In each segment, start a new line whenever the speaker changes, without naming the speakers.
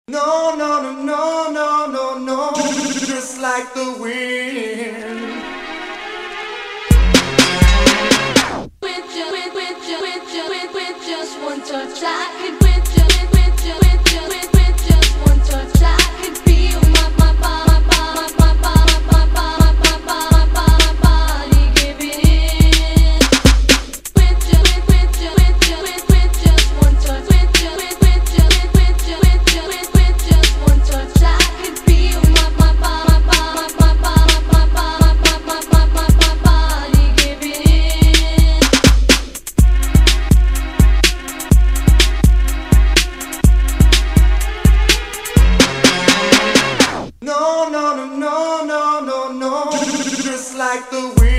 No, no, no, no, no, no, no, just like the wind.
With just one touch, I could with just one touch, I could feel my body giving in. With just one touch, with just one touch, I could feel my body giving in.
No, no, no, no, no, no, no, just like the wind.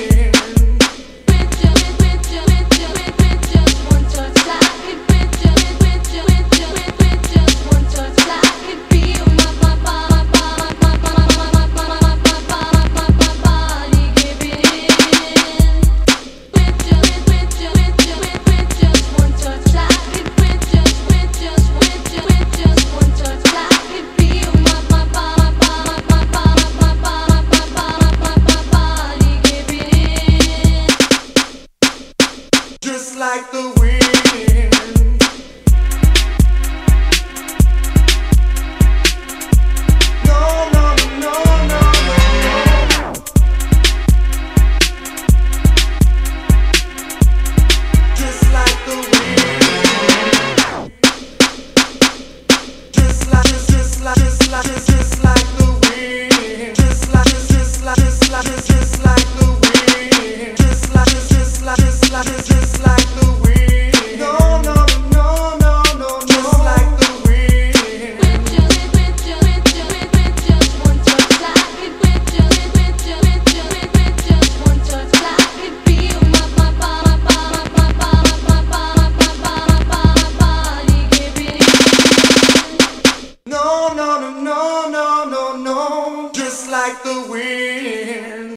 Just like the wind. No, no, no, no, no, no. Just like the wind. Just like the wind. Just like the wind. Just like the wind. No, no, no, no, no, just like the wind.
With just one touch, I could feel my body giving in.
No, no, no, no, no, no, no, just like the wind.